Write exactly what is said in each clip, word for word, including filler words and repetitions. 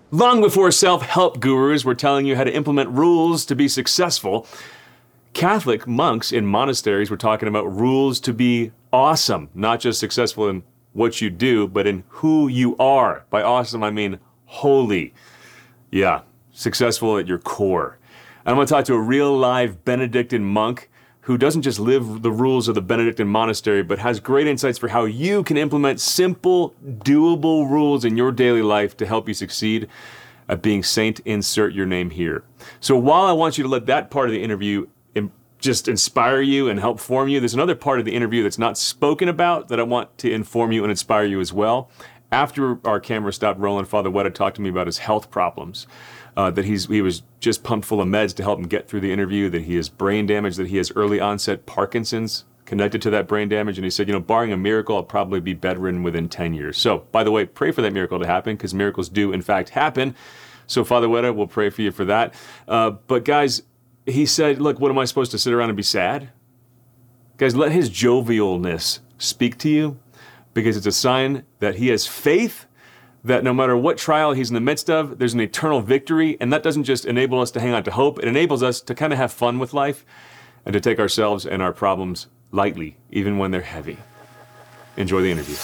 Long before self-help gurus were telling you how to implement rules to be successful, Catholic monks in monasteries were talking about rules to be awesome, not just successful in what you do, but in who you are. By awesome, I mean holy. Yeah, successful at your core. I'm going to talk to a real live Benedictine monk who doesn't just live the rules of the Benedictine monastery, but has great insights for how you can implement simple, doable rules in your daily life to help you succeed at being saint. Insert your name here. So while I want you to let that part of the interview im- just inspire you and help form you, there's another part of the interview that's not spoken about that I want to inform you and inspire you as well. After our camera stopped rolling, Father Weta talked to me about his health problems. Uh, that he's he was just pumped full of meds to help him get through the interview, that he has brain damage, that he has early onset Parkinson's connected to that brain damage. And he said, you know, barring a miracle, I'll probably be bedridden within ten years. So, by the way, pray for that miracle to happen, because miracles do, in fact, happen. So, Father Weta, we'll pray for you for that. Uh, but, guys, he said, look, what am I supposed to sit around and be sad? Guys, let his jovialness speak to you, because it's a sign that he has faith that no matter what trial he's in the midst of, there's an eternal victory. And that doesn't just enable us to hang on to hope. It enables us to kind of have fun with life and to take ourselves and our problems lightly, even when they're heavy. Enjoy the interview.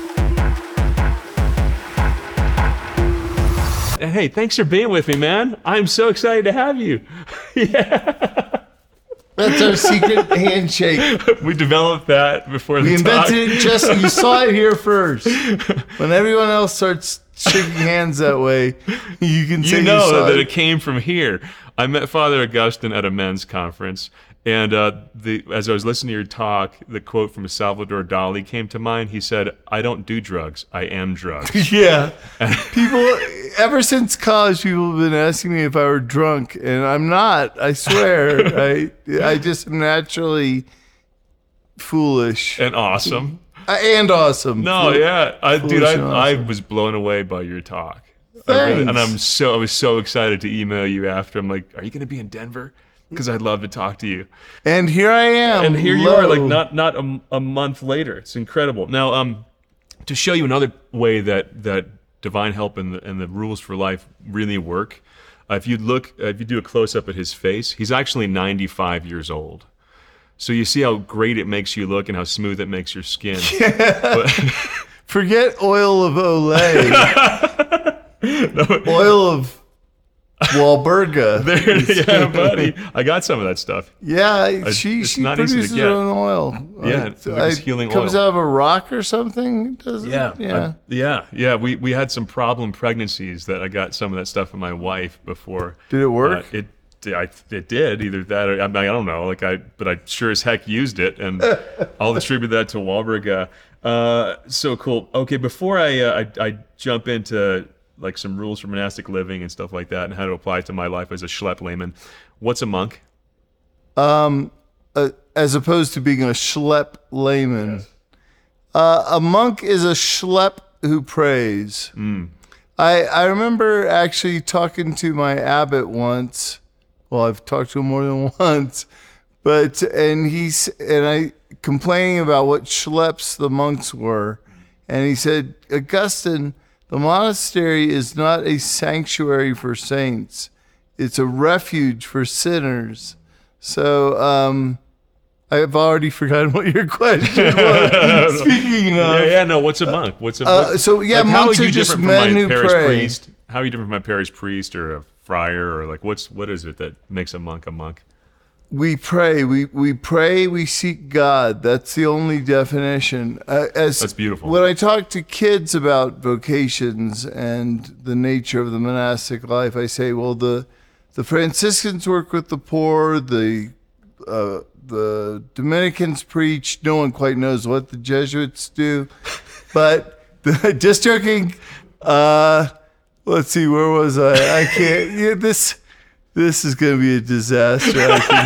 Hey, thanks for being with me, man. I'm so excited to have you. Yeah. That's our secret handshake. We developed that before the We invented talk. it just, you saw it here first. When everyone else starts shaking hands that way, you can say You know you saw that it. it came from here. I met Father Augustine at a men's conference, and uh, the, as I was listening to your talk, the quote from Salvador Dali came to mind. He said, I don't do drugs, I am drugs. Yeah. People, ever since college, people have been asking me if I were drunk, and I'm not, I swear. I I just am naturally foolish. And awesome. Uh, And awesome. No, Fool- yeah. I, dude, foolish I, and I awesome. was blown away by your talk. I really, and Thanks. I'm so I was so excited to email you after. I'm like, are you going to be in Denver? Because I'd love to talk to you. And here I am. And here you are, like low. not not a, a month later. It's incredible. Now, um, to show you another way that that divine help and the, and the rules for life really work, uh, if you look, uh, if you do a close up at his face, he's actually ninety-five years old. So you see how great it makes you look and how smooth it makes your skin. But, Forget oil of Olay. Oil of Walburga. there, yeah, buddy, I got some of that stuff. Yeah, she it's she not easy to produces get. her own oil. Yeah, I- it's like it's I- healing comes oil. out of a rock or something. Does it? Yeah, yeah. I- yeah, yeah. We we had some problem pregnancies that I got some of that stuff from my wife before. Did it work? Uh, it I, it did either that or I, mean, I don't know. Like I, but I sure as heck used it, and I'll attribute that to Walburga. Uh, so cool. Okay, before I, uh, I I jump into like some rules for monastic living and stuff like that, and how to apply it to my life as a schlepp layman, what's a monk? Um, uh, as opposed to being a schlepp layman, uh, a monk is a schlepp who prays. Mm. I I remember actually talking to my abbot once. Well, I've talked to him more than once, but and he's and I complaining about what schleps the monks were, and he said, Augustine, the monastery is not a sanctuary for saints; it's a refuge for sinners. So, um, I've already forgotten what your question was. Speaking of, Yeah, yeah. No, what's a monk? What's a Uh, what- so, yeah, like, how monks are you are just different men from my who parish pray. priest? How are you different from my parish priest or a friar or like what's what is it that makes a monk a monk? we pray. We we pray. We seek God. That's the only definition. Uh, as That's beautiful. When I talk to kids about vocations and the nature of the monastic life, I say, well, the the Franciscans work with the poor. The uh, the Dominicans preach. No one quite knows what the Jesuits do, but the, just joking. Uh, let's see, where was I? I can't. Yeah, this this is going to be a disaster. I can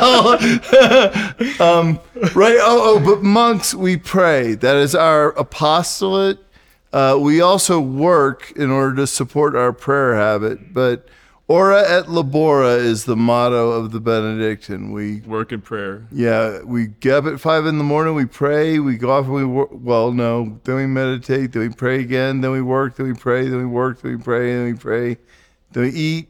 tell. um, right? Oh, oh, but monks, we pray. That is our apostolate. Uh, we also work in order to support our prayer habit, but Ora et labora is the motto of the Benedictine. We Work and prayer. Yeah, we get up at five in the morning, we pray, we go off and we work. Well, no, then we meditate, then we pray again, then we work, then we pray, then we work, then we pray, then we pray. Then we eat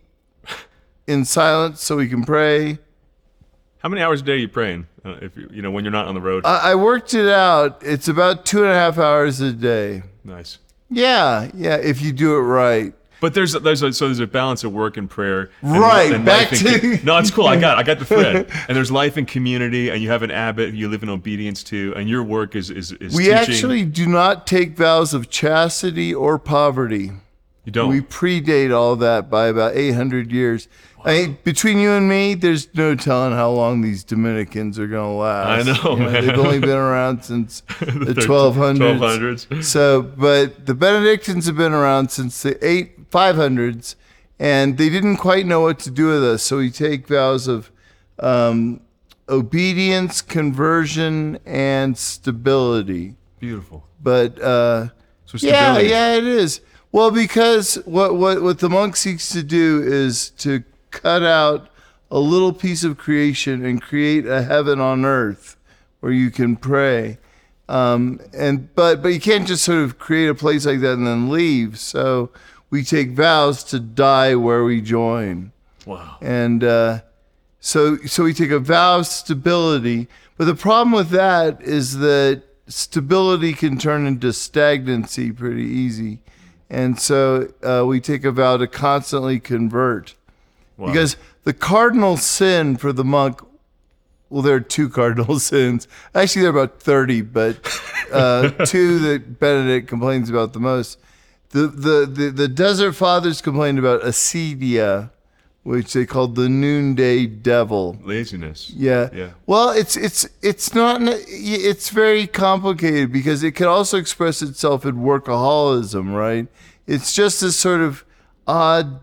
in silence so we can pray. How many hours a day are you praying? Uh, if you, you know, when you're not on the road. I, I worked it out. It's about two and a half hours a day. Nice. Yeah, yeah, if you do it right. But there's there's a, so there's a balance of work and prayer. And, Right, and back life and to- com- no, it's cool. I got I got the thread. And there's life and community, and you have an abbot who you live in obedience to, and your work is is, is We teaching. actually do not take vows of chastity or poverty. You don't. We predate all that by about eight hundred years. I mean, between you and me, there's no telling how long these Dominicans are going to last. I know, You man. They've only been around since the thir- twelve hundreds. twelve hundreds. So, but the Benedictines have been around since the eight five hundreds, and they didn't quite know what to do with us. So we take vows of um, obedience, conversion, and stability. Beautiful. But uh, So yeah, stability. yeah, it is. Well, because what, what what the monk seeks to do is to cut out a little piece of creation and create a heaven on earth where you can pray. Um, and but but you can't just sort of create a place like that and then leave. So we take vows to die where we join. Wow. And uh, so so we take a vow of stability. But the problem with that is that stability can turn into stagnancy pretty easy. And so uh, we take a vow to constantly convert. Wow. Because the cardinal sin for the monk, well, there are two cardinal sins. Actually, there are about thirty, but uh, two that Benedict complains about the most. The, the, the, the Desert Fathers complained about acedia, which they called the noonday devil. Laziness. Yeah. Yeah. Well, it's it's it's not. It's very complicated because it can also express itself in workaholism, right? It's just this sort of odd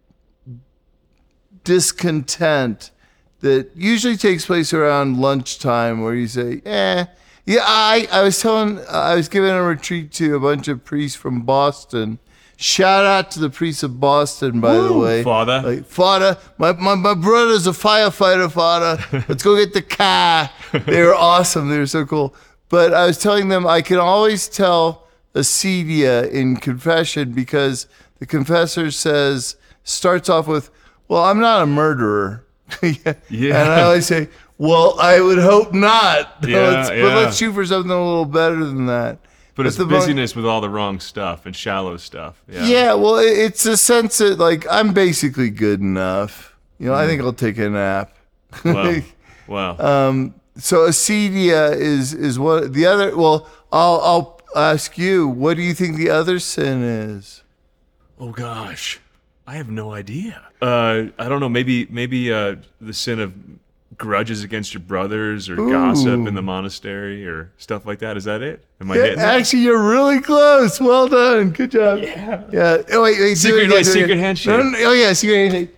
discontent that usually takes place around lunchtime, where you say, "Eh." Yeah, I I was telling I was giving a retreat to a bunch of priests from Boston. Shout out to the priests of Boston, by the Woo, way. Father. Like, Father, my, my, my brother's a firefighter, Father. Let's go get the car. They were awesome. They were so cool. But I was telling them I can always tell acedia in confession because the confessor says, starts off with, well, I'm not a murderer. yeah. Yeah. And I always say, well, I would hope not. Yeah, let's, yeah. But let's shoot for something a little better than that. But it's the monk- busyness with all the wrong stuff and shallow stuff. Yeah. Yeah, well, it- it's a sense that, like, I'm basically good enough. You know, I think I'll take a nap. Wow. Wow. um, so acedia is is what the other. Well, I'll I'll ask you. What do you think the other sin is? Oh gosh, I have no idea. Uh, I don't know. Maybe maybe uh, the sin of grudges against your brothers or gossip in the monastery or stuff like that. Is that it? Am I Yeah, hitting it? actually, you're really close. Well done. Good job. Yeah. Yeah. Oh wait, wait. do Secret- it again, like do it secret again. handshake. No, no, no, oh yeah, secret handshake.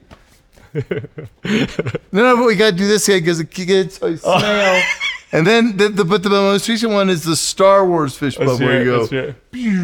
no, no, but we gotta do this again because it gets a snail. And then, the, the but the most recent one is the Star Wars fish Let's pump hear where it, you go. let's hear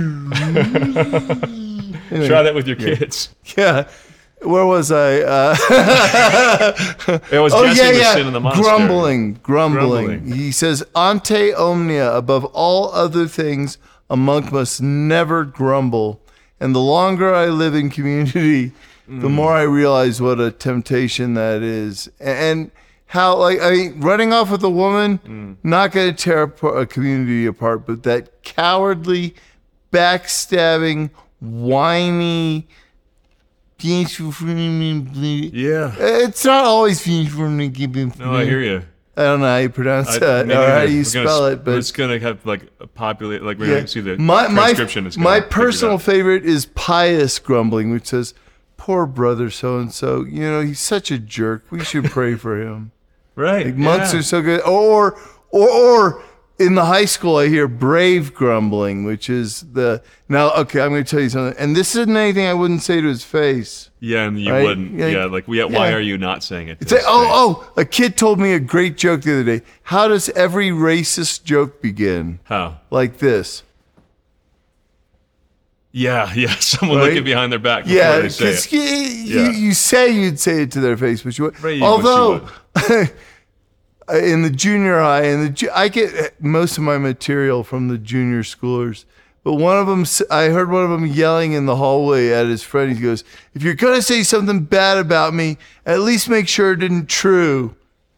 it. Anyway, Try that with your kids. Yeah. Where was I? Uh, It was oh guessing yeah, the yeah. sin in the monastery. Grumbling, grumbling, Grumbling. He says, "Ante omnia." Above all other things, a monk must never grumble. And the longer I live in community, the more I realize what a temptation that is, and how, like, I mean, running off with a woman, not going to tear a community apart, but that cowardly, backstabbing, whiny. Yeah. It's not always for me. No, I hear you. I don't know how you pronounce I- that me or how neither. you We're spell gonna, it, but it's gonna have like a populate. Like we're yeah. gonna see the my my transcription. is gonna my figure it personal out. favorite is pious grumbling, which says, "Poor brother so and so. You know, he's such a jerk. We should pray for him." Right. Like, monks yeah. are so good. Or or or in the high school, I hear brave grumbling, which is the now. Okay, I'm going to tell you something, and this isn't anything I wouldn't say to his face. Yeah, and you Right? wouldn't. Yeah. Yeah, like we, why Yeah. are you not saying it? to It's like, his face? oh, oh, a kid told me a great joke the other day. How does every racist joke begin? How? Like this. Yeah, yeah. Someone Right? looking behind their back before Yeah, they say because it. you, Yeah. you, you say you'd say it to their face, but you would. Right, you wish you Although, in the junior high, and the ju- I get most of my material from the junior schoolers. But one of them, I heard one of them yelling in the hallway at his friend. He goes, "If you're gonna say something bad about me, at least make sure it isn't true."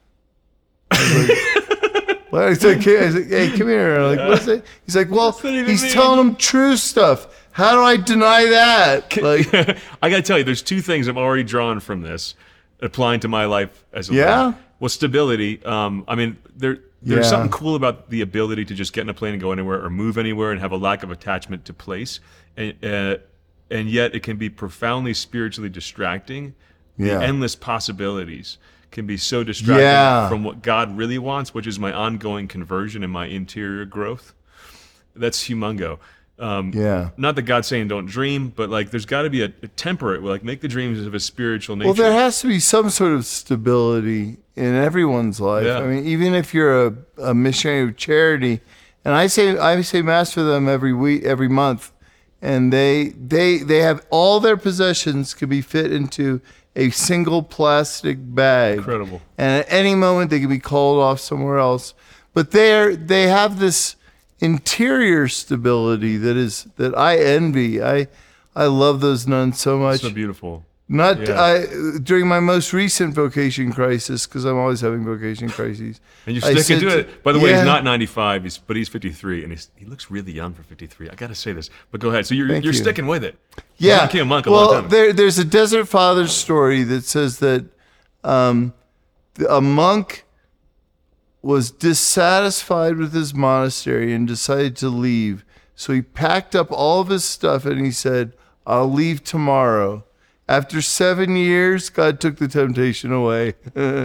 I was like, well, I was like, I was like, "Hey, come here." I'm like, what's it? He's like, "Well, that even he's mean?" telling him true stuff. How do I deny that?" Like, I got to tell you, there's two things I've already drawn from this, applying to my life as a Yeah? leader. Well, stability. Um, I mean, there there's Yeah. something cool about the ability to just get in a plane and go anywhere or move anywhere and have a lack of attachment to place, and uh, and yet it can be profoundly spiritually distracting. Yeah. The endless possibilities can be so distracting Yeah. from what God really wants, which is my ongoing conversion and my interior growth. That's humongo. Um, yeah. Not that God's saying don't dream, but like there's got to be a, a temperate, like make the dreams of a spiritual nature. Well, there has to be some sort of stability in everyone's life. Yeah. I mean, even if you're a, a missionary of charity, and I say I say mass for them every week, every month, and they they they have all their possessions could be fit into a single plastic bag. Incredible. And at any moment they could be called off somewhere else. But they're they have this interior stability that is that I envy. I I love those nuns so much. So beautiful. Not Yeah. I during my most recent vocation crisis, because I'm always having vocation crises. And you're I sticking said to it. By the way, yeah. he's not ninety-five, he's, but he's fifty-three, and he's, he looks really young for fifty-three. I got to say this, but go ahead. So you're Thank you're you. sticking with it. Yeah. You became a monk a well, long time. there there's a Desert Father story that says that um, a monk was dissatisfied with his monastery and decided to leave. So he packed up all of his stuff and he said, "I'll leave tomorrow." After seven years, God took the temptation away. and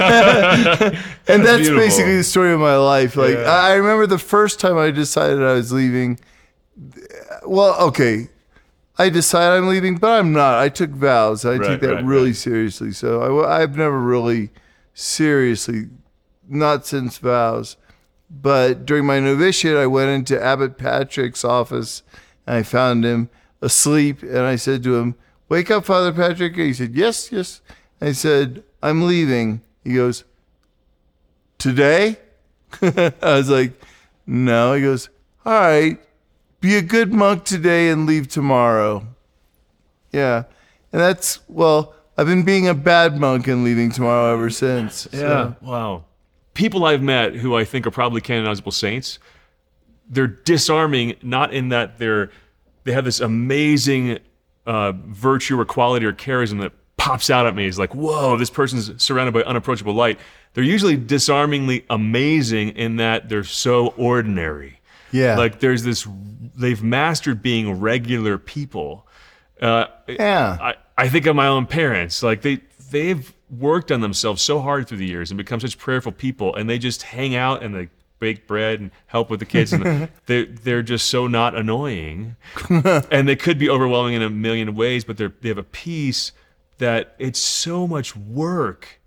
that's beautiful. basically the story of my life. Like Yeah. I I remember the first time I decided I was leaving. Well, okay. I decided I'm leaving, but I'm not. I took vows. I Right, take that right, really right. seriously. So I, have never really seriously, not since vows. But during my novitiate, I went into Abbot Patrick's office and I found him asleep. And I said to him, "Wake up, Father Patrick." And he said, "Yes, yes." I said, "I'm leaving." He goes, "Today?" I was like, "No." He goes, "All right. Be a good monk today and leave tomorrow." Yeah. And that's, well, I've been being a bad monk and leaving tomorrow ever since. Yeah. So, Wow. People I've met who I think are probably canonizable saints, they're disarming, not in that they're they have this amazing uh, virtue or quality or charisma that pops out at me. It's like, whoa, this person's surrounded by unapproachable light. They're usually disarmingly amazing in that they're so ordinary. yeah. Like there's this, they've mastered being regular people. Uh, yeah. I, I think of my own parents. Like they they've worked on themselves so hard through the years and become such prayerful people, and they just hang out and they bake bread and help with the kids, and they're they're just so not annoying, and they could be overwhelming in a million ways, but they're they have a peace that it's so much work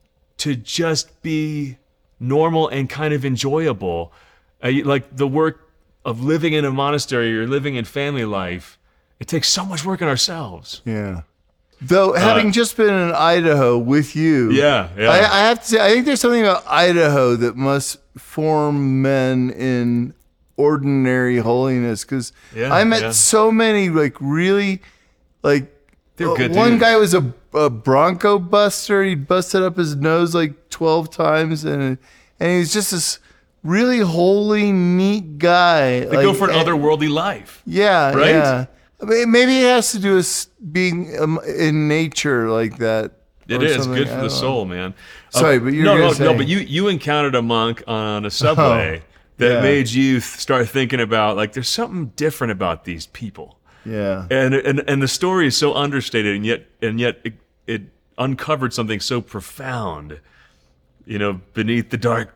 to just be normal and kind of enjoyable, uh, you- like the work of living in a monastery or living in family life. It takes so much work on ourselves. Yeah. Though, having just been in Idaho with you, Yeah, yeah. I, I have to say, I think there's something about Idaho that must form men in ordinary holiness. Because Yeah, I met yeah. so many, like, really, like, They're uh, good one dudes. guy was a, a Bronco buster. He busted up his nose like twelve times, and and he was just this really holy, neat guy. They go for an otherworldly life. Yeah, Right? yeah. I mean, maybe it has to do with being um, in nature like that. It or is something. good I for don't the know. soul, man. Sorry, Uh, but you're no, gonna no, say- no. But you you encountered a monk on a subway that yeah. made you th- start thinking about like there's something different about these people, Yeah. and and and the story is so understated, and yet and yet it, it uncovered something so profound, you know, beneath the dark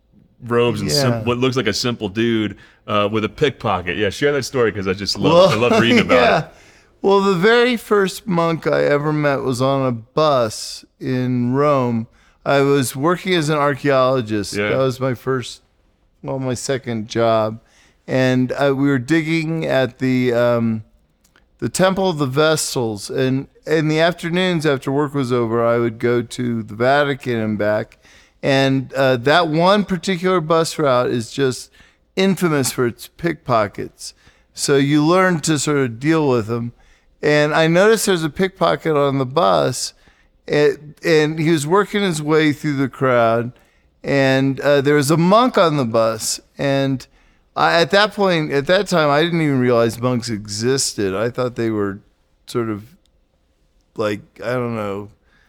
robes and Yeah. sim- what looks like a simple dude uh, with a pickpocket. Yeah, share that story because I just love I love reading about yeah. it. Well, the very first monk I ever met was on a bus in Rome. I was working as an archaeologist. Yeah. That was my first, well, my second job. And uh, we were digging at the um, the Temple of the Vestals. And in the afternoons after work was over, I would go to the Vatican and back. And uh, that one particular bus route is just infamous for its pickpockets. So you learn to sort of deal with them. And I noticed there's a pickpocket on the bus, and, and he was working his way through the crowd. And uh, there was a monk on the bus. And I, at that point, at that time, I didn't even realize monks existed. I thought they were sort of like, I don't know,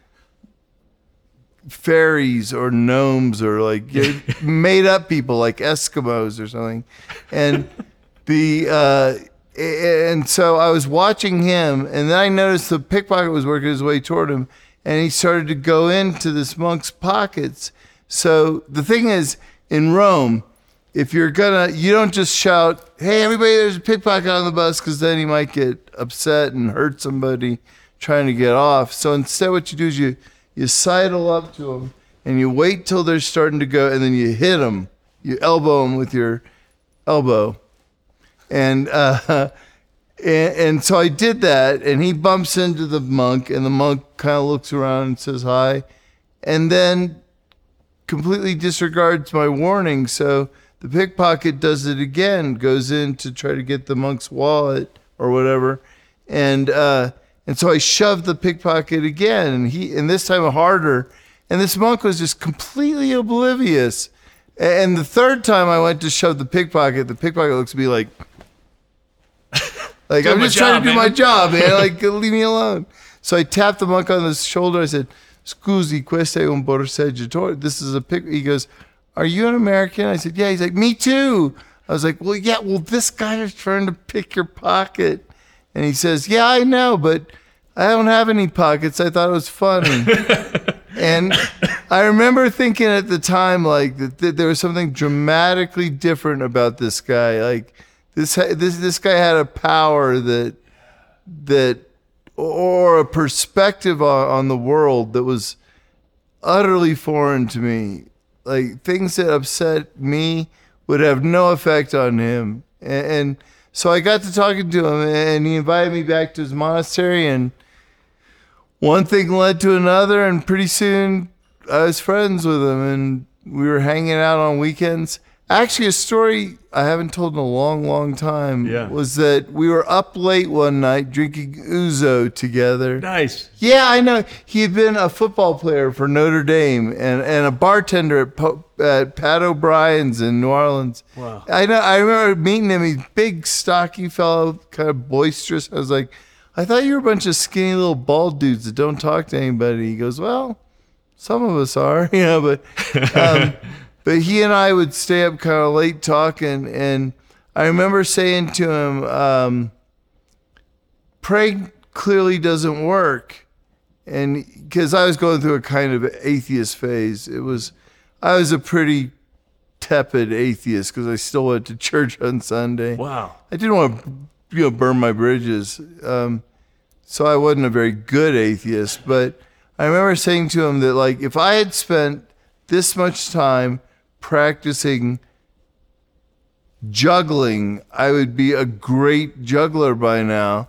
fairies or gnomes or like you know, made up people like Eskimos or something. And the uh, and so I was watching him, and then I noticed the pickpocket was working his way toward him, and he started to go into this monk's pockets. So the thing is, in Rome, if you're gonna, you don't just shout, "Hey, everybody, there's a pickpocket on the bus," because then he might get upset and hurt somebody trying to get off. So instead, what you do is you you sidle up to them and you wait till they're starting to go, and then you hit them. You elbow them with your elbow, and uh, and, and so I did that, and he bumps into the monk, and the monk kind of looks around and says hi, and then completely disregards my warning. So the pickpocket does it again, goes in to try to get the monk's wallet or whatever. And uh, and so I shoved the pickpocket again, and he and this time harder. And this monk was just completely oblivious. And the third time I went to shove the pickpocket, the pickpocket looks at me like, like I'm just trying to do my job, man. Like, leave me alone. So I tapped the monk on the shoulder. I said, "Scusi, questo è un borseggiatore." This is a pick. He goes, "Are you an American?" I said, "Yeah." He's like, "Me too." I was like, "Well, yeah, well, this guy is trying to pick your pocket." And he says, "Yeah, I know, but I don't have any pockets. I thought it was funny." And I remember thinking at the time, like, that, that there was something dramatically different about this guy. Like, this this this guy had a power that that or a perspective on, on the world that was utterly foreign to me. Like, things that upset me would have no effect on him. And, and so I got to talking to him, and he invited me back to his monastery, and one thing led to another, and pretty soon I was friends with him, and we were hanging out on weekends. Actually, a story I haven't told in a long, long time Yeah. was that we were up late one night drinking ouzo together. Nice. Yeah, I know. He had been a football player for Notre Dame and, and a bartender at, po- at Pat O'Brien's in New Orleans. Wow. I know. I remember meeting him. He's big, stocky fellow, kind of boisterous. I was like, "I thought you were a bunch of skinny little bald dudes that don't talk to anybody." He goes, "Well, some of us are, you know, but." Um, But he and I would stay up kind of late talking, and I remember saying to him, um, "Praying clearly doesn't work," and because I was going through a kind of atheist phase, it was I was a pretty tepid atheist because I still went to church on Sunday. Wow. I didn't want to, you know, burn my bridges, um, so I wasn't a very good atheist. But I remember saying to him that, like, if I had spent this much time practicing juggling, I would be a great juggler by now.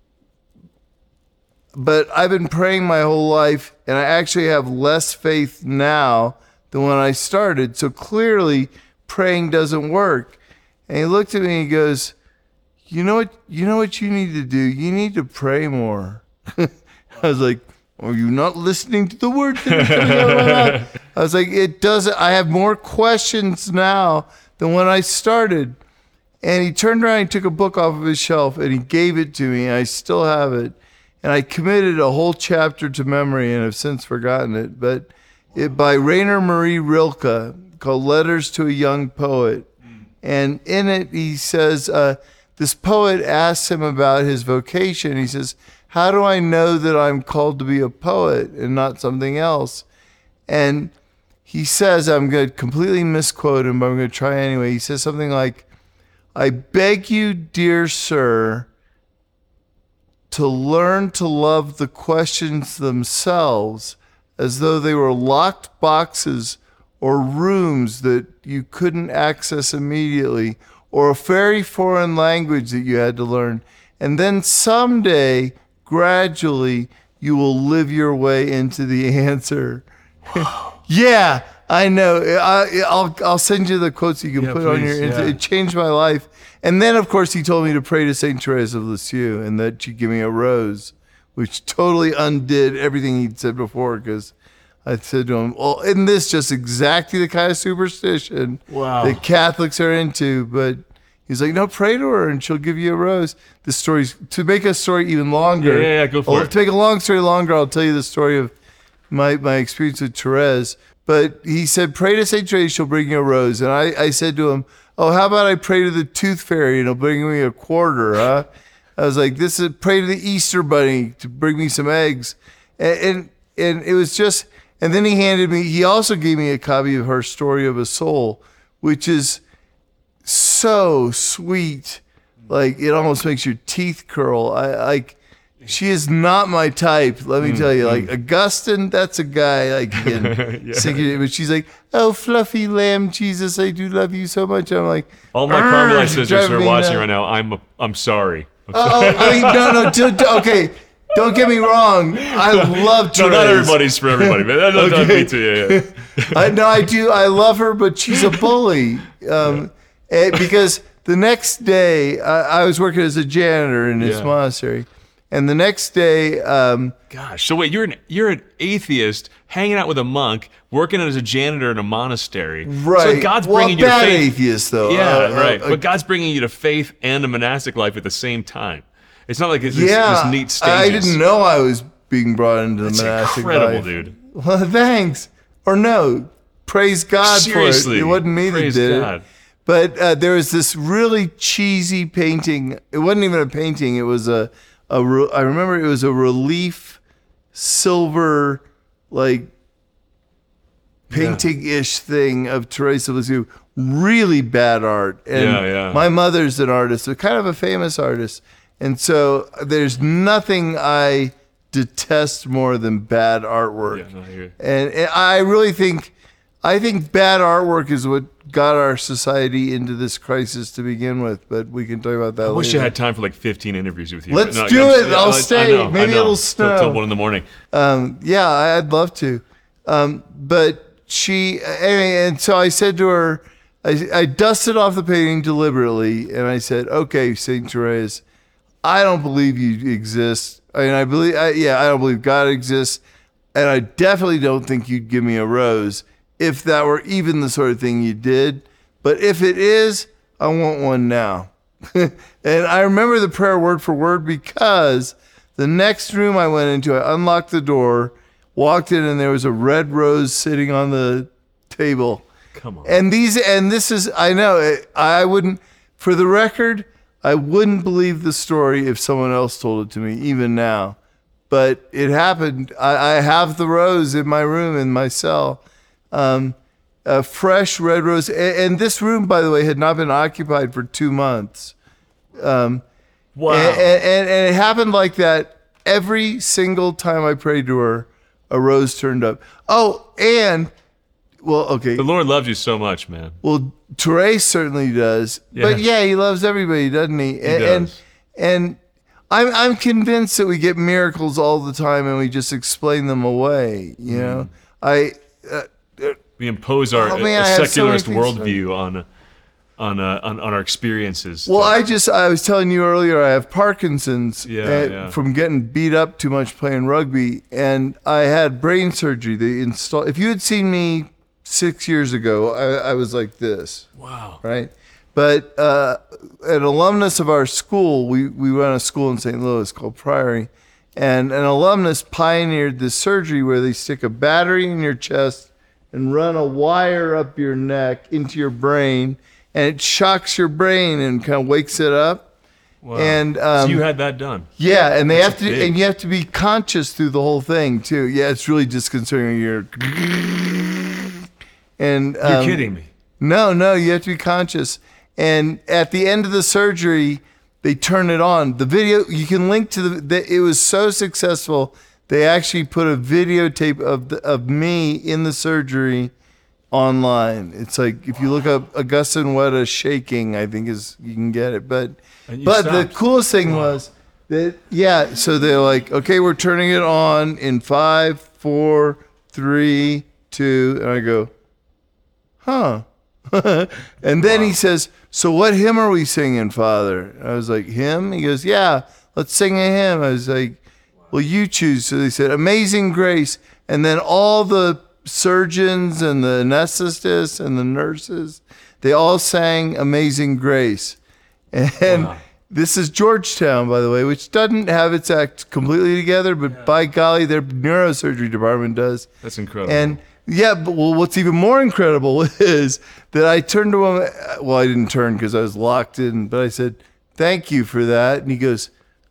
But I've been praying my whole life, and I actually have less faith now than when I started. So clearly, praying doesn't work. And he looked at me and he goes, "You know what? You know what you need to do? You need to pray more." I was like, "Are you not listening to the words that are coming out of my mouth?" I was like, "It doesn't. I have more questions now than when I started." And he turned around, he took a book off of his shelf, and he gave it to me, and I still have it. And I committed a whole chapter to memory, and have since forgotten it. But it by Rainer Marie Rilke, called "Letters to a Young Poet." And in it, he says, uh, this poet asks him about his vocation. He says, "How do I know that I'm called to be a poet and not something else?" And he says, I'm going to completely misquote him, but I'm going to try anyway. He says something like, "I beg you, dear sir, to learn to love the questions themselves as though they were locked boxes or rooms that you couldn't access immediately, or a very foreign language that you had to learn. And then someday, gradually, you will live your way into the answer. Yeah, I know. I, I'll I'll send you the quotes you can Yeah, put on please, your. yeah. It changed my life. And then, of course, he told me to pray to Saint Therese of Lisieux and that she'd give me a rose, which totally undid everything he'd said before. Because I said to him, "Well, isn't this just exactly the kind of superstition Wow. that Catholics are into?" But he's like, "No, pray to her, and she'll give you a rose." The story's to make a story even longer. Yeah, yeah, yeah, go for well, it. To make a long story longer, I'll tell you the story of my my experience with Therese. But he said, "Pray to Saint Therese, she'll bring you a rose." And I, I said to him, "Oh, how about I pray to the tooth fairy and it'll bring me a quarter, huh?" I was like, "This is pray to the Easter bunny to bring me some eggs." And, and and it was just, and then he handed me, he also gave me a copy of her Story of a Soul, which is so sweet. Like, it almost makes your teeth curl. I like, she is not my type, let me tell you. Like, Augustine, that's a guy like you can Yeah. sing it, but she's like, "Oh, fluffy lamb, Jesus, I do love you so much." I'm like, All my "Arr, Carmelite you're sisters driving who are me watching nuts." right now, I'm I'm sorry. I'm Oh, sorry. I mean, no, no, do, do- okay. Don't get me wrong. I love Therese. No, not everybody's for everybody, man. That, that, that, Okay. me too, yeah, yeah. I no, I do. I love her, but she's a bully. Um, eh, because the next day, I, I was working as a janitor in this Yeah. monastery, and the next day, um, Gosh, so wait, you're an you're an atheist hanging out with a monk, working as a janitor in a monastery. right? So God's well, bringing you to bad faith. atheist though. Yeah, Uh, uh, right. uh, but God's bringing you to faith and a monastic life at the same time. It's not like it's this, yeah, this neat stages. I didn't know I was being brought into the It's monastic incredible, life. dude. Well, thanks. Or no, praise God Seriously, for it. It wasn't me praise that did God. it. But uh, there was this really cheesy painting. It wasn't even a painting. It was a, a re- I remember it was a relief silver, like, painting-ish thing of Therese of Lisieux. Really bad art. And Yeah, yeah. my mother's an artist, so kind of a famous artist. And so there's nothing I detest more than bad artwork. Yeah, no, you're- And, and I really think, I think bad artwork is what got our society into this crisis to begin with. But we can talk about that I later. wish I had time for like fifteen interviews with you. Let's but do I'm- it. I'll I- I stay. know, I Maybe know. it'll Till- snow. till one in the morning. Um, yeah, I'd love to. Um, but she, anyway, and so I said to her, I, I dusted off the painting deliberately, and I said, "Okay, Saint Therese, I don't believe you exist. I mean, I believe, I, yeah, I don't believe God exists, and I definitely don't think you'd give me a rose if that were even the sort of thing you did. But if it is, I want one now." And I remember the prayer word for word because the next room I went into, I unlocked the door, walked in, and there was a red rose sitting on the table. Come on. And these, and this is, I know, I wouldn't, for the record, I wouldn't believe the story if someone else told it to me, even now. But it happened. I, I have the rose in my room, in my cell. Um, a fresh red rose. And, and this room, by the way, had not been occupied for two months. Um, Wow. and, and, and it happened like that every single time I prayed to her, a rose turned up. Oh, and, well, okay. The Lord loves you so much, man. Well, Therese certainly does. But Yeah. yeah, he loves everybody, doesn't he? And, does. and and I'm I'm convinced that we get miracles all the time and we just explain them away. You know, I. Uh, We impose our Oh, man, a I have so secularist many things to- worldview on, on, uh, on on our experiences. Well, I just, I was telling you earlier, I have Parkinson's Yeah, uh, yeah. from getting beat up too much playing rugby. And I had brain surgery. They installed, if you had seen me six years ago, I, I was like this, wow. right? But uh, an alumnus of our school, we, we run a school in Saint Louis called Priory, and an alumnus pioneered this surgery where they stick a battery in your chest and run a wire up your neck into your brain, and it shocks your brain and kind of wakes it up. Wow. And so um, you had that done. yeah, and they have to, big. and you have to be conscious through the whole thing too. Yeah, it's really disconcerting. You're, and You're um, kidding me. no, no, you have to be conscious. And at the end of the surgery, they turn it on. The video, you can link to the, the it was so successful, they actually put a videotape of the, of me in the surgery online. It's like if you look up Augustine Wetta shaking, I think is you can get it. But but the coolest thing was that yeah. So they're like, okay, we're turning it on in five, four, three, two, and I go, huh. And then wow. he says, so what hymn are we singing, Father? I was like, hymn? He goes, yeah, let's sing a hymn. I was like, well, you choose. So they said, Amazing Grace. And then all the surgeons and the anesthetists and the nurses, they all sang Amazing Grace. And wow. this is Georgetown, by the way, which doesn't have its act completely together, but yeah. by golly, their neurosurgery department does. That's incredible. And yeah, but well, what's even more incredible is that I turned to him. Well, I didn't turn because I was locked in, but I said, thank you for that. And he goes,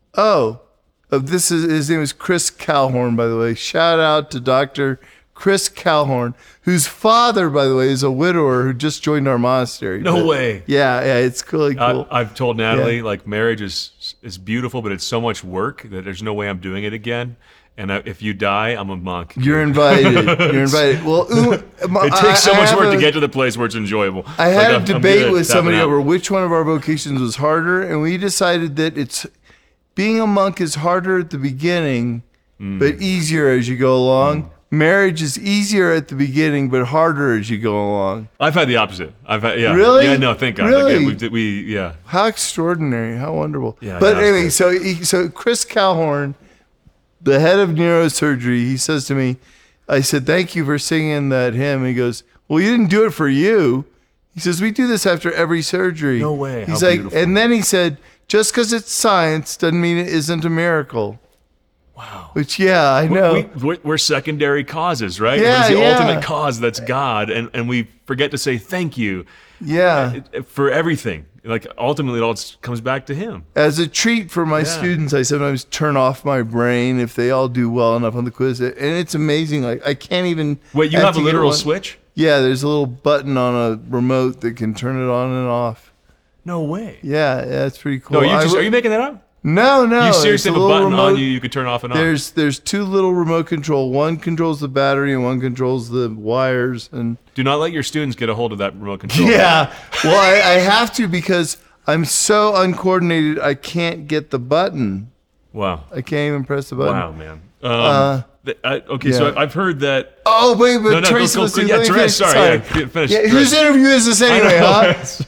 oh, uh, this is his name is Chris Calhorn, by the way. Shout out to Doctor Chris Calhorn, whose father, by the way, is a widower who just joined our monastery. No but, way. Yeah, yeah, it's really cool. I, I've told Natalie, yeah. like, marriage is is beautiful, but it's so much work that there's no way I'm doing it again. And I, if you die, I'm a monk. You're invited. You're invited. Well, ooh, it takes so I, I much work a, to get to the place where it's enjoyable. I had like, a I'm, debate I'm with somebody over which one of our vocations was harder, and we decided that it's being a monk is harder at the beginning, mm. but easier as you go along. Mm. Marriage is easier at the beginning, but harder as you go along. I've had the opposite. I've had, yeah. Really? Yeah, no, thank God. Really? Like, we, we, yeah. How extraordinary. How wonderful. Yeah, but yeah, anyway, so he, so Chris Calhorn, the head of neurosurgery, he says to me, I said, thank you for singing that hymn. He goes, well, you didn't do it for you. He says, we do this after every surgery. No way. He's How like, beautiful. and then he said, just because it's science doesn't mean it isn't a miracle. Wow. Which, yeah, I know. We, we, we're secondary causes, right? Yeah, It's the yeah. ultimate cause that's God, and, and we forget to say thank you yeah. for everything. Like, ultimately, it all comes back to Him. As a treat for my Yeah. students, I sometimes turn off my brain if they all do well enough on the quiz. And it's amazing. Like, I can't even... Wait, you I have a to get literal one- switch? Yeah, there's a little button on a remote that can turn it on and off. No way. Yeah, yeah, it's pretty cool. No, you I just, w- are you making that up? No, no. You seriously it's have a little button remote- on you you could turn off and on? There's there's two little remote control. One controls the battery and one controls the wires. And Do not let your students get a hold of that remote control. yeah, well, I, I have to because I'm so uncoordinated. I can't get the button. Wow. I can't even press the button. Wow, man. Um, Uh, th- I, okay, so yeah. I've heard that... Oh wait, but No, no, Trace go- go- was go- yeah, let me Therese, finish. sorry, yeah, finish, Yeah, Therese. whose interview is this anyway, I huh?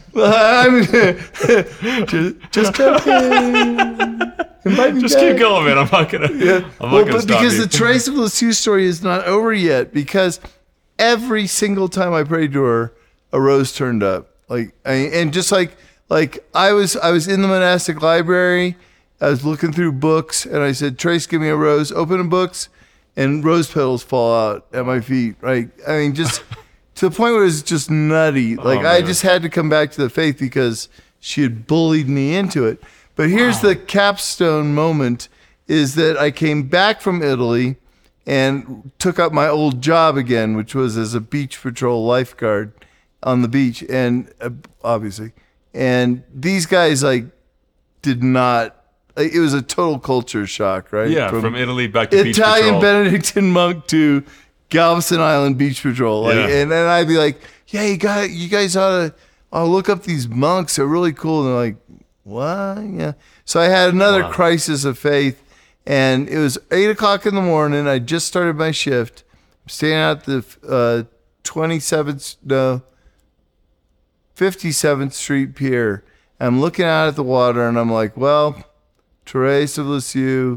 I'm just, just joking. Invite me Just back. keep going, man. I'm not gonna. Yeah. I'm Well, not gonna but stop because you. the Trace of Lisieux story is not over yet, because every single time I prayed to her, a rose turned up. Like, I, and just like like I was I was in the monastic library, I was looking through books, and I said, Trace, give me a rose. Open the books, and rose petals fall out at my feet. Right? I mean, just to the point where it's just nutty. Like Oh, I man. just had to come back to the faith because she had bullied me into it. But here's the capstone moment is that I came back from Italy and took up my old job again, which was as a beach patrol lifeguard on the beach. And uh, obviously, and these guys like did not, like, it was a total culture shock, right? yeah, from, Italy back to beach Italian patrol. Benedictine monk to Galveston Island beach patrol. Like, Yeah. and then I'd be like, yeah, you got, you guys ought to, I'll look up these monks. They're really cool. And they're like, what? Yeah. So I had another Wow. crisis of faith, and it was eight o'clock in the morning. I just started my shift. I'm staying at the uh, twenty-seventh, no, fifty-seventh Street Pier. I'm looking out at the water, and I'm like, well, Therese of Lisieux.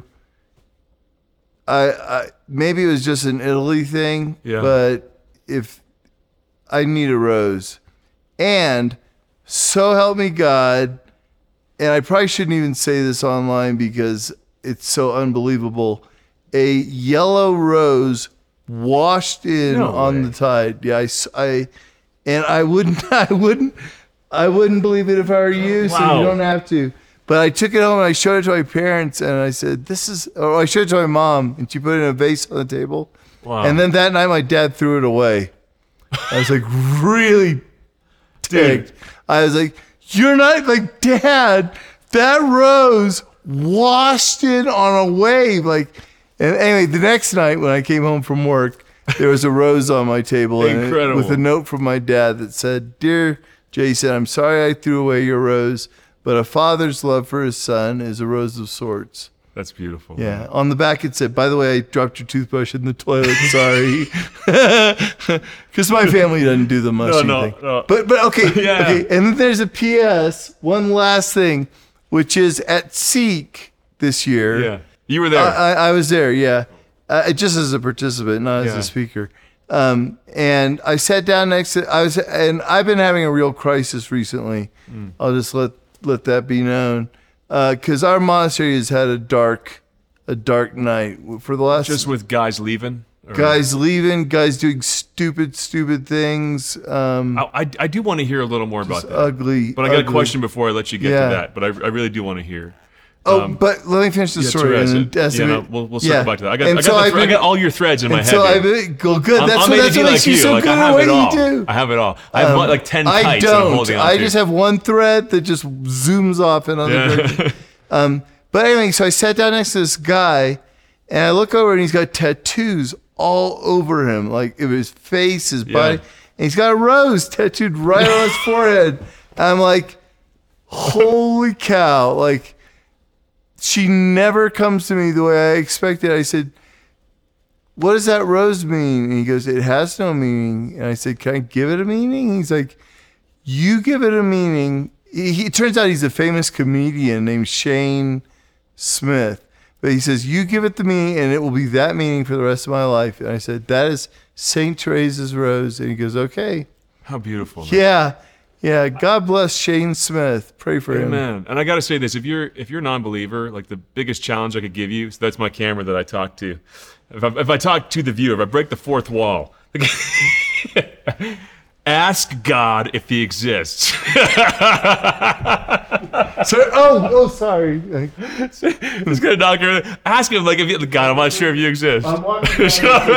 I, I maybe it was just an Italy thing, Yeah. but if I need a rose, and so help me God. And I probably shouldn't even say this online because it's so unbelievable. A yellow rose washed in No on way. the tide. Yeah, I, s- I- and I wouldn't, I wouldn't, I wouldn't believe it if I were you. So Wow. you don't have to. But I took it home and I showed it to my parents, and I said, "This is." Or I showed it to my mom, and she put it in a vase on the table. Wow. And then that night, my dad threw it away. I was like, really ticked. I was like, you're not like, Dad, that rose washed in on a wave. Like, and anyway, the next night when I came home from work, there was a rose on my table and it- Incredible. with a note from my dad that said, "Dear Jason, I'm sorry I threw away your rose, but a father's love for his son is a rose of sorts." That's beautiful. Yeah. On the back it said, "By the way, I dropped your toothbrush in the toilet. Sorry." Because my family doesn't do the mushy no, thing. no. But but okay. Yeah. Okay. And then there's a P S. One last thing, which is at Seek this year. Yeah. You were there. I, I, I was there. Yeah. Uh, just as a participant, not as Yeah. a speaker. Um, and I sat down next to. I was, and I've been having a real crisis recently. Mm. I'll just let let that be known. Because our monastery has had a dark, a dark night for the last Just with guys leaving? Or- guys leaving, guys doing stupid, stupid things. Um, I, I, I do want to hear a little more about that. ugly. But I got a ugly. question before I let you get Yeah. to that. But I, I really do want to hear. Oh, Um, but let me finish the Yeah, story. Therese, and then yeah, no, estimate- we'll, we'll circle yeah. back to that. I got, And I, so got I've the, I been- got all your threads in my and head. so here. I've been, go good. I'm, That's I'm what, A that's D D what like makes you you. so Like, good I at have what it all. you do. I have it all. I have Um, like ten I kites that I'm don't. holding on I to. just have one thread that just zooms off in other Yeah. directions. Um, but anyway, so I sat down next to this guy, and I look over, and he's got tattoos all over him, like it was his face, his body, Yeah. and he's got a rose tattooed right on his forehead. I'm like, holy cow! Like, she never comes to me the way I expected. I said, "What does that rose mean?" And he goes, "It has no meaning." And I said, "Can I give it a meaning?" He's like, "You give it a meaning." He, he- it turns out he's a famous comedian named Shane Smith. But he says, "You give it the meaning, and it will be that meaning for the rest of my life." And I said, "That is Saint Teresa's rose." And he goes, "Okay." How beautiful. Man. Yeah. Yeah. God bless Shane Smith. Pray for him. Amen. And I got to say this: if you're if you're a non-believer, like the biggest challenge I could give you, so that's my camera that I talk to. If I, if I talk to the viewer, if I break the fourth wall, ask God if He exists. So, oh, oh, sorry. Just gonna knock her. Ask Him like if you, God, I'm not sure if you exist. I'm watching.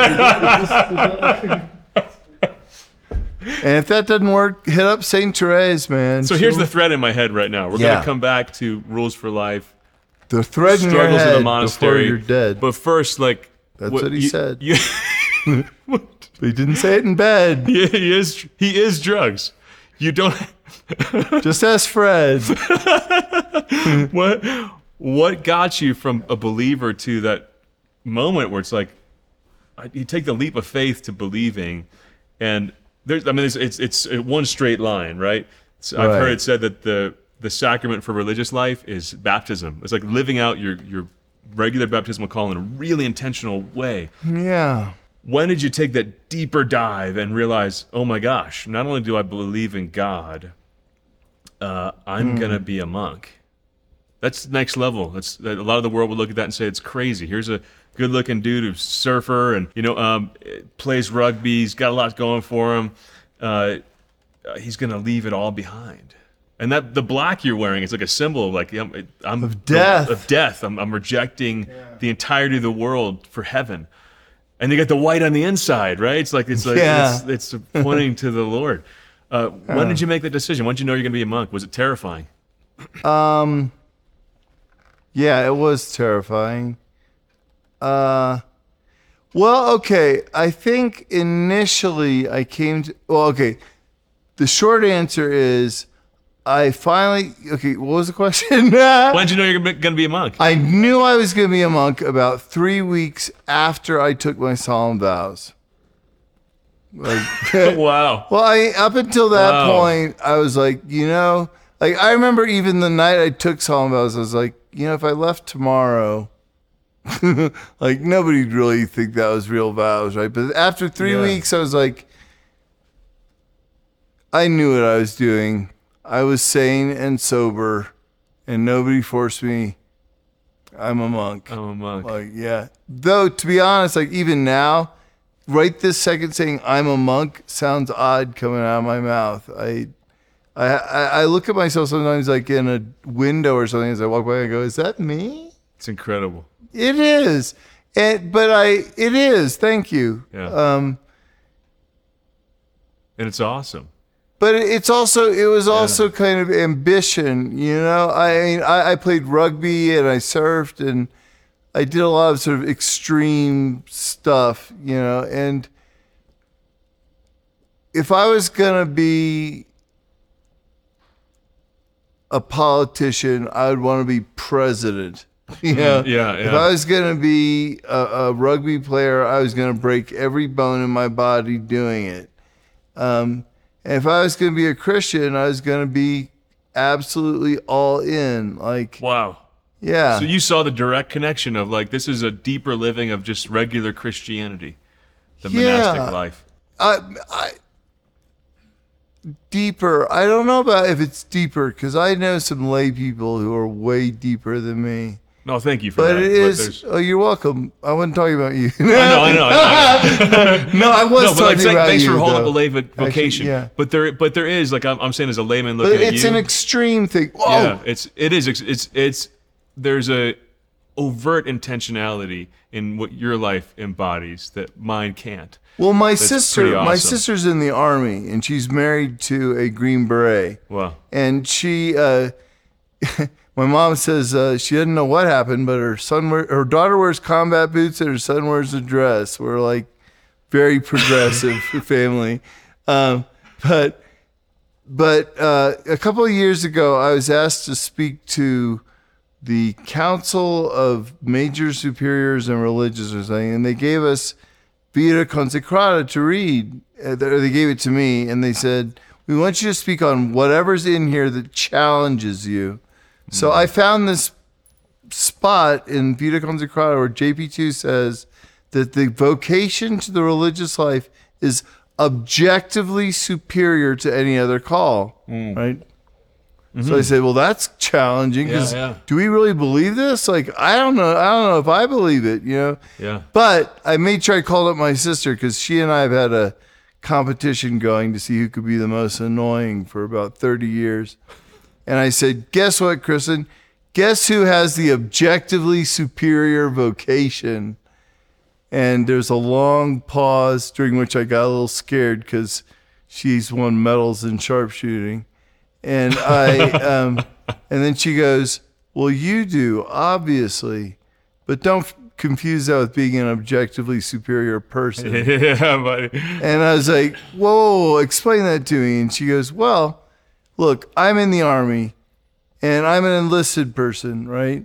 And if that doesn't work, hit up Saint Therese, man. So here's the thread in my head right now. We're Yeah. gonna come back to rules for life, the thread in your struggles in head the before monastery. you're dead. But first, like That's what he you- said. you- But he didn't say it in bed. he, he is he is drugs. You don't. Just ask Fred. what what got you from a believer to that moment where it's like I- you take the leap of faith to believing, and there's I mean it's it's, it's one straight line, right? So I've Right. heard it said that the the sacrament for religious life is baptism. It's like living out your your regular baptismal call in a really intentional way. Yeah. When did you take that deeper dive and realize, oh my gosh, not only do I believe in God, uh, I'm gonna be a monk. That's next level. That's a lot of the world would look at that and say it's crazy. Here's a good-looking dude who's a surfer and you know um, plays rugby. He's got a lot going for him. Uh, uh, he's gonna leave it all behind. And that the black you're wearing is like a symbol of like I'm, I'm Of death. Of death. I'm, I'm rejecting the entirety of the world for heaven. And you get the white on the inside, right? It's like it's like Yeah. it's, it's pointing to the Lord. Uh, when did you make that decision? When did you know you're going to be a monk? Was it terrifying? Um. Yeah, it was terrifying. Uh. Well, okay. I think initially I came to. Well, okay. The short answer is, I finally. Okay, what was the question? When did you know you're going to be a monk? I knew I was going to be a monk about three weeks after I took my solemn vows. Like, Wow. well, I up until that Wow. point, I was like, you know, like I remember even the night I took solemn vows, I was like, you know, if I left tomorrow, like nobody'd really think that was real vows, right? But after three Yeah. weeks, I was like, I knew what I was doing. I was sane and sober, and nobody forced me. I'm a monk. I'm a monk. Like, yeah. Though, to be honest, like even now, right this second saying I'm a monk sounds odd coming out of my mouth. I, I, I I look at myself sometimes like in a window or something as I walk by and I go, is that me? It's incredible. It is. And, but I, it is. Thank you. Yeah. Um, And it's awesome. But it's also it was also kind of ambition, you know. I mean, I, I played rugby and I surfed and I did a lot of sort of extreme stuff, you know. And if I was gonna be a politician, I would want to be president. You know? yeah, yeah. If I was gonna be a, a rugby player, I was gonna break every bone in my body doing it. Um, and if I was gonna be a Christian, I was gonna be absolutely all in. Like, Wow. yeah. So you saw the direct connection of like this is a deeper living of just regular Christianity, the Yeah. monastic life. I, I deeper. I don't know about if it's deeper because I know some lay people who are way deeper than me. No, thank you for But that. it is. there's- Oh, you're welcome. I wasn't talking about you. I know, I know. I know. no, I was No, but like, talking saying, about thanks you. for holding up though. a lay vo- vocation. yeah. But there, but there is like I'm, I'm saying as a layman But looking at it's you. an extreme thing. Whoa. Yeah, it's it is ex- it's it's there's a overt intentionality in what your life embodies that mine can't. Well, my That's sister, pretty my awesome. sister's in the army, and she's married to a Green Beret. Wow. And she, uh, my mom says uh, she doesn't know what happened, but her son, wear, her daughter wears combat boots, and her son wears a dress. We're like very progressive family, um, but but uh, a couple of years ago, I was asked to speak to the Council of Major Superiors and Religious or something, and they gave us Vita Consecrata to read. Uh, They gave it to me, and they said, we want you to speak on whatever's in here that challenges you. So I found this spot in Vita Consecrata where J P two says that the vocation to the religious life is objectively superior to any other call, right? So I say, well, that's challenging because Yeah, yeah. do we really believe this? Like, I don't know. I don't know if I believe it, you know? Yeah. But I made sure I called up my sister because she and I have had a competition going to see who could be the most annoying for about thirty years. And I said, guess what, Kristen? Guess who has the objectively superior vocation? And there's a long pause during which I got a little scared because she's won medals in sharpshooting. And I, um, and then she goes, well, you do, obviously, but don't f- confuse that with being an objectively superior person. Yeah, buddy. And I was like, whoa, explain that to me. And she goes, well, look, I'm in the Army and I'm an enlisted person, right?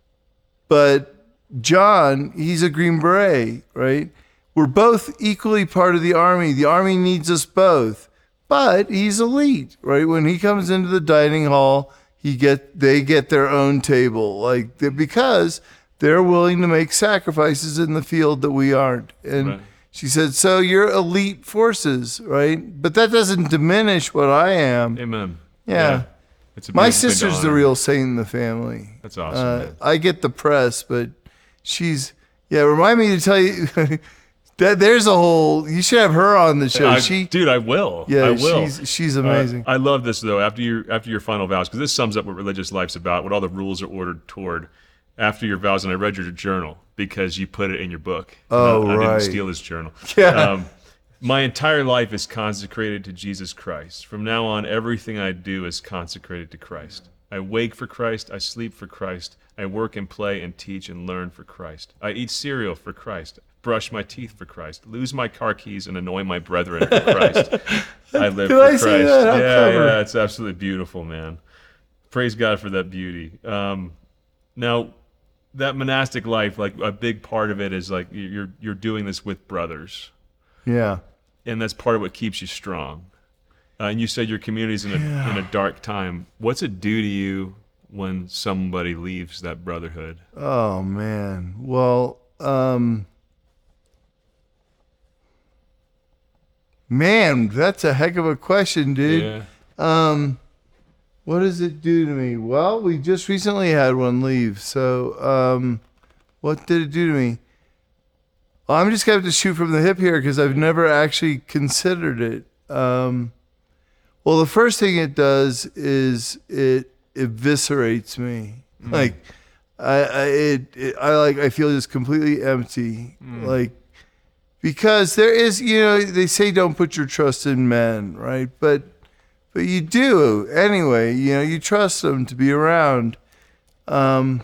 But John, he's a Green Beret, right? We're both equally part of the Army. The Army needs us both. But he's elite, right? When he comes into the dining hall, he get they get their own table, like because they're willing to make sacrifices in the field that we aren't. And Right. she said, "So you're elite forces, right? But that doesn't diminish what I am." Amen. Yeah. It's a My beautiful thing to sister's the honor. real saint in the family. That's awesome, Uh, man. I get the press, but she's yeah. Remind me to tell you that there's a whole. You should have her on the show. I- she dude, I will. yeah, I will. she's she's Uh, amazing. I love this though. After your after your final vows, because this sums up what religious life's about, what all the rules are ordered toward. After your vows, and I read your journal because you put it in your book. Oh, I, I right. didn't steal his journal. Yeah. Um, my entire life is consecrated to Jesus Christ. From now on, everything I do is consecrated to Christ. I wake for Christ. I sleep for Christ. I work and play and teach and learn for Christ. I eat cereal for Christ. Brush my teeth for Christ. Lose my car keys and annoy my brethren for Christ. I live Did for I Christ. say that? How Yeah, clever. yeah, it's absolutely beautiful, man. Praise God for that beauty. Um, now, that monastic life, like a big part of it is like you're you're doing this with brothers, Yeah. and that's part of what keeps you strong. Uh, and you said your community's in a in a dark time. What's it do to you when somebody leaves that brotherhood? Oh man. Well, um man, that's a heck of a question, dude. Yeah. Um what does it do to me? Well, we just recently had one leave. So, um what did it do to me? Well, I'm just going to have to shoot from the hip here because I've never actually considered it. Um Well, the first thing it does is it eviscerates me. Like I, I it, it I like I feel just completely empty. Like because there is, you know, they say don't put your trust in men, right? But but you do anyway. You know, you trust them to be around. Um,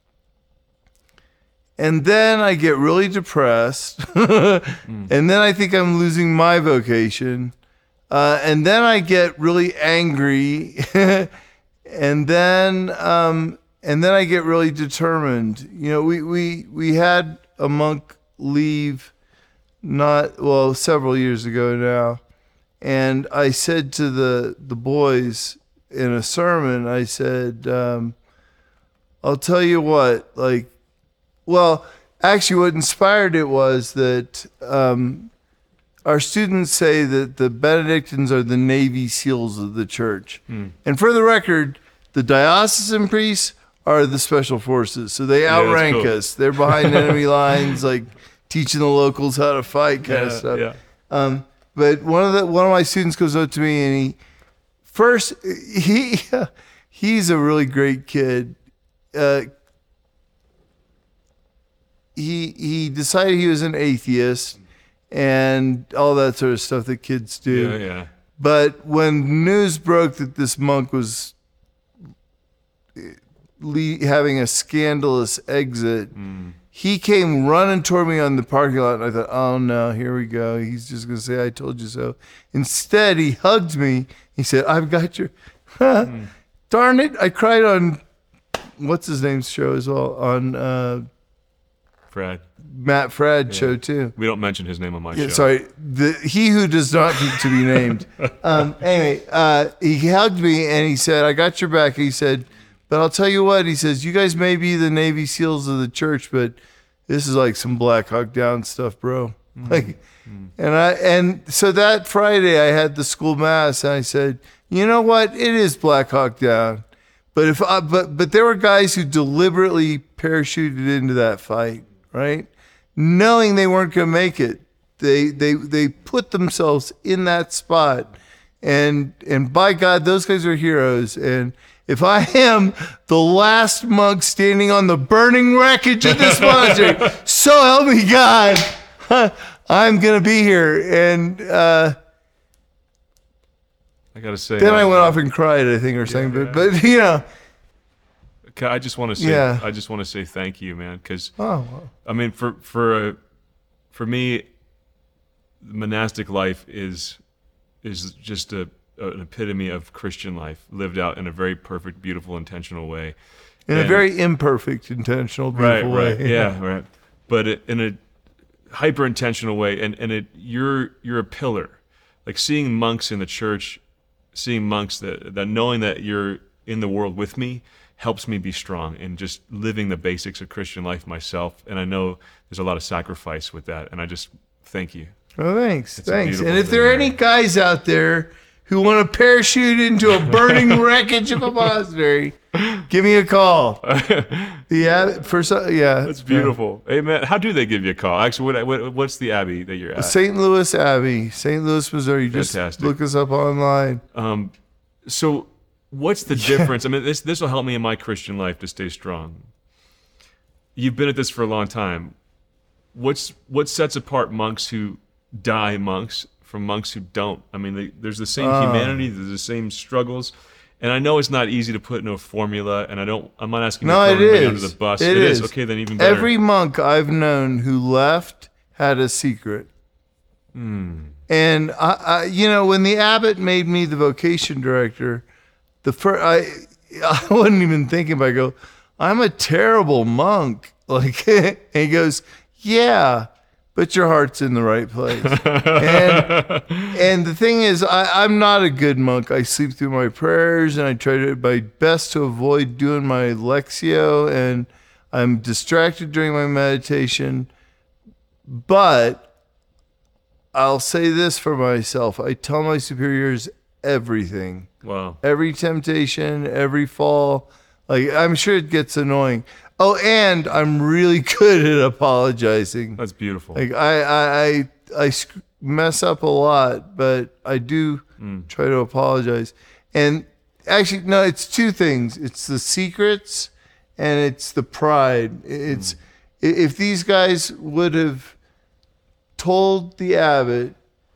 and then I get really depressed, and then I think I'm losing my vocation. Uh, and then I get really angry, and then um, and then I get really determined. You know, we we we had a monk leave not well several years ago now, and I said to the the boys in a sermon, I said, um, "I'll tell you what, like, well, actually, what inspired it was that." Um, Our students say that the Benedictines are the Navy SEALs of the church. Mm. And for the record, the diocesan priests are the special forces. So they outrank yeah, cool. us. They're behind enemy lines, like teaching the locals how to fight kind yeah, of stuff. Yeah. Um, but one of the one of my students goes up to me and he first he he's a really great kid. Uh, he he decided he was an atheist. And all that sort of stuff that kids do. Yeah, yeah. But when news broke that this monk was le- having a scandalous exit, mm. he came running toward me on the parking lot. And I thought, oh, no, here we go. He's just going to say, I told you so. Instead, he hugged me. He said, I've got your... mm. Darn it. I cried on, what's his name's show as well? On... Uh, Fred. Matt Fred yeah. show too. We don't mention his name on my yeah, show. Sorry, the he who does not need to be named. um, anyway, uh, he hugged me and he said, "I got your back." He said, "But I'll tell you what." He says, "You guys may be the Navy SEALs of the church, but this is like some Black Hawk Down stuff, bro." Mm. Like, mm. and I and so that Friday I had the school mass and I said, "You know what? It is Black Hawk Down." But if I, but but there were guys who deliberately parachuted into that fight, right? Knowing they weren't going to make it, they they they put themselves in that spot, and and by God, those guys are heroes. And if I am the last monk standing on the burning wreckage of this monastery, so help me God, I'm going to be here. And uh, I got to say, then I went off and cried, I think, or something. Yeah, yeah. But but you know. I just want to say, yeah. I just want to say thank you, man. Because oh, wow. I mean, for for uh, for me, monastic life is is just a, an epitome of Christian life lived out in a very perfect, beautiful, intentional way. In and, a very imperfect, intentional, beautiful right, right, way. Yeah, right. But it, in a hyper intentional way, and and it you're you're a pillar. Like seeing monks in the church, seeing monks that that knowing that you're in the world with me. Helps me be strong in just living the basics of Christian life myself. And I know there's a lot of sacrifice with that. And I just thank you. Oh, thanks. It's thanks. And if there are any guys out there who want to parachute into a burning wreckage of a monastery, give me a call. Yeah, for so, yeah. That's beautiful. Yeah. Hey, man, how do they give you a call? Actually, what, what what's the abbey that you're at? Saint Louis Abbey, Saint Louis, Missouri. Just Fantastic. Look us up online. Um, so... What's the difference? I mean, this this will help me in my Christian life to stay strong. You've been at this for a long time. What's what sets apart monks who die monks from monks who don't? I mean, they, there's the same uh, humanity, there's the same struggles, and I know it's not easy to put in a formula. And I don't. I'm not asking no, you to throw anybody under the bus. It, it is. is okay. Then even better. Every monk I've known who left had a secret. Hmm. And I, I, you know, when the abbot made me the vocation director. The first, I, I wasn't even thinking about it. I go, I'm a terrible monk. Like, and he goes, yeah, but your heart's in the right place. and, and the thing is, I, I'm not a good monk. I sleep through my prayers and I try to my best to avoid doing my Lectio, and I'm distracted during my meditation. But I'll say this for myself. I tell my superiors everything. Wow. Every temptation, every fall. Like, I'm sure it gets annoying. Oh, and I'm really good at apologizing. That's beautiful. Like, I I, I, I mess up a lot, but I do mm. try to apologize. And actually, no, it's two things. It's the secrets and it's the pride. It's mm. if these guys would have told the abbot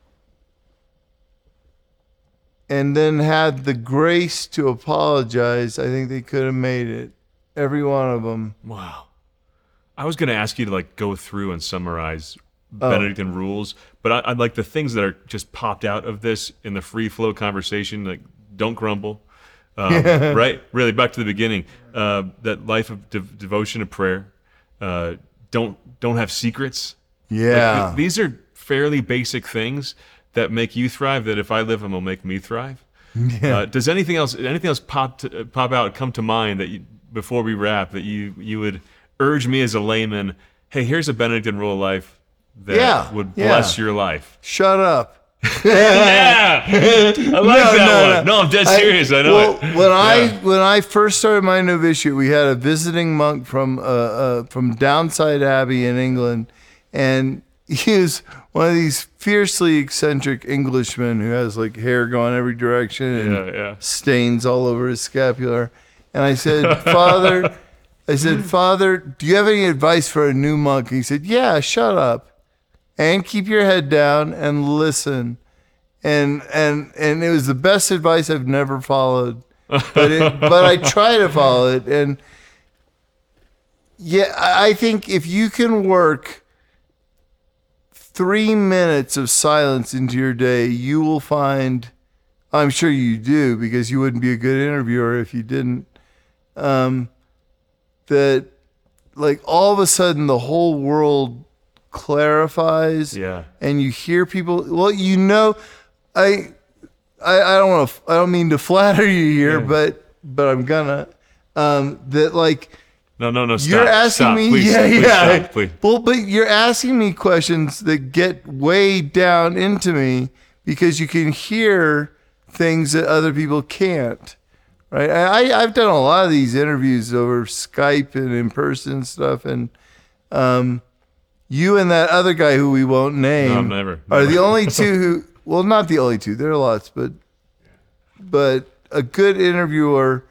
and then had the grace to apologize, I think they could have made it. Every one of them. Wow. I was going to ask you to like go through and summarize Benedictine rules, but I, I like the things that are just popped out of this in the free flow conversation. Like, don't grumble, um, right? Really, back to the beginning. Uh, that life of de- devotion to prayer. Uh, don't don't have secrets. Yeah, like, th- these are fairly basic things that make you thrive. That if I live them, will make me thrive. Yeah. Uh, does anything else anything else pop to, pop out, come to mind that you, before we wrap, that you you would urge me as a layman? Hey, here's a Benedictine rule of life that yeah, would yeah. bless your life. Shut up. Yeah, I like no, that no, one. No, no I'm dead serious. I, I know well, it. When yeah. I when I first started my novitiate, we had a visiting monk from uh, uh, from Downside Abbey in England, and he was one of these fiercely eccentric Englishmen who has like hair going every direction and yeah, yeah. stains all over his scapular. And I said, Father, I said, Father, do you have any advice for a new monk? And he said, yeah, shut up and keep your head down and listen. And and and it was the best advice I've never followed, but it, but I try to follow it. And yeah, I think if you can work three minutes of silence into your day, you will find, I'm sure you do, because you wouldn't be a good interviewer if you didn't, um, that like all of a sudden the whole world clarifies. Yeah. And you hear people, well, you know, I, I, I don't want to, I don't mean to flatter you here, yeah. but, but I'm gonna, um, that like, No, no, no, stop. You're asking stop. me, Please, yeah, please yeah. Stop, please. Well, but you're asking me questions that get way down into me because you can hear things that other people can't, right? I, I've done a lot of these interviews over Skype and in person stuff, and um, you and that other guy who we won't name no, never, are never. the only two who, well, not the only two, there are lots, but but a good interviewer.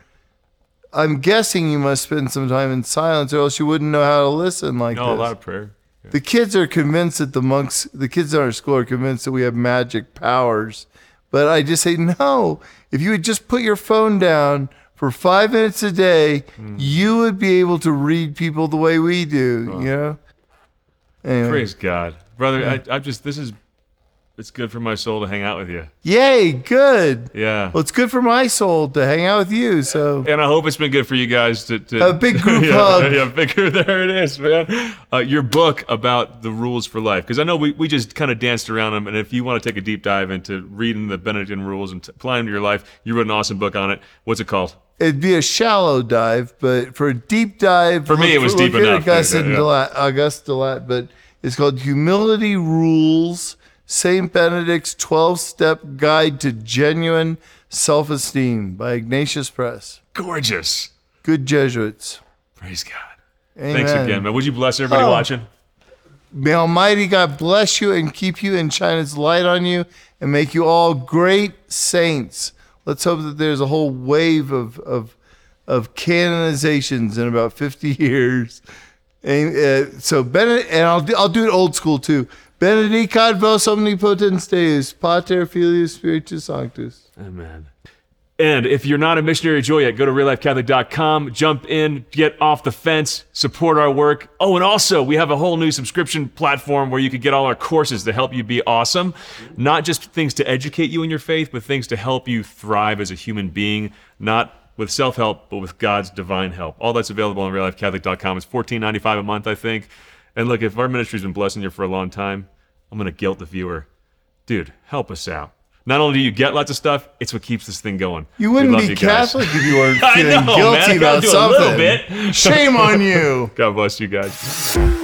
I'm guessing you must spend some time in silence, or else you wouldn't know how to listen like no, this. No, a lot of prayer. Yeah. The kids are convinced that the monks, the kids in our school are convinced that we have magic powers. But I just say, no, if you would just put your phone down for five minutes a day, mm. you would be able to read people the way we do, oh. you know? Anyway. Praise God. Brother, yeah. I, I just, this is, it's good for my soul to hang out with you. Yay, good. Yeah. Well, it's good for my soul to hang out with you. So. And I hope it's been good for you guys to. to a big group yeah, hug. Yeah, bigger. There it is, man. Uh, your book about the rules for life, because I know we, we just kind of danced around them. And if you want to take a deep dive into reading the Benedictine rules and t- applying them to your life, you wrote an awesome book on it. What's it called? It'd be a shallow dive, but for a deep dive, for me it was look, deep look enough. Augustine yeah. Delat, Auguste Delat, but it's called Humility Rules. Saint Benedict's twelve-Step Guide to Genuine Self-Esteem by Ignatius Press. Gorgeous. Good Jesuits. Praise God. Amen. Thanks again, man. Would you bless everybody oh. watching? May Almighty God bless you and keep you and shine His light on you and make you all great saints. Let's hope that there's a whole wave of of, of canonizations in about fifty years. And, uh, so Benedict, and I'll do, I'll do it old school too. Benedicat vos omnipotens Deus, Pater, Filius, Spiritus Sanctus. Amen. And if you're not a missionary of joy yet, go to real life catholic dot com, jump in, get off the fence, support our work. Oh, and also, we have a whole new subscription platform where you can get all our courses to help you be awesome. Not just things to educate you in your faith, but things to help you thrive as a human being, not with self-help, but with God's divine help. All that's available on real life catholic dot com. It's fourteen ninety-five a month, I think. And look, if our ministry's been blessing you for a long time, I'm going to guilt the viewer. Dude, help us out. Not only do you get lots of stuff, it's what keeps this thing going. You wouldn't be you Catholic if you weren't I feeling know, guilty man. about do something. A little bit. Shame on you. God bless you guys.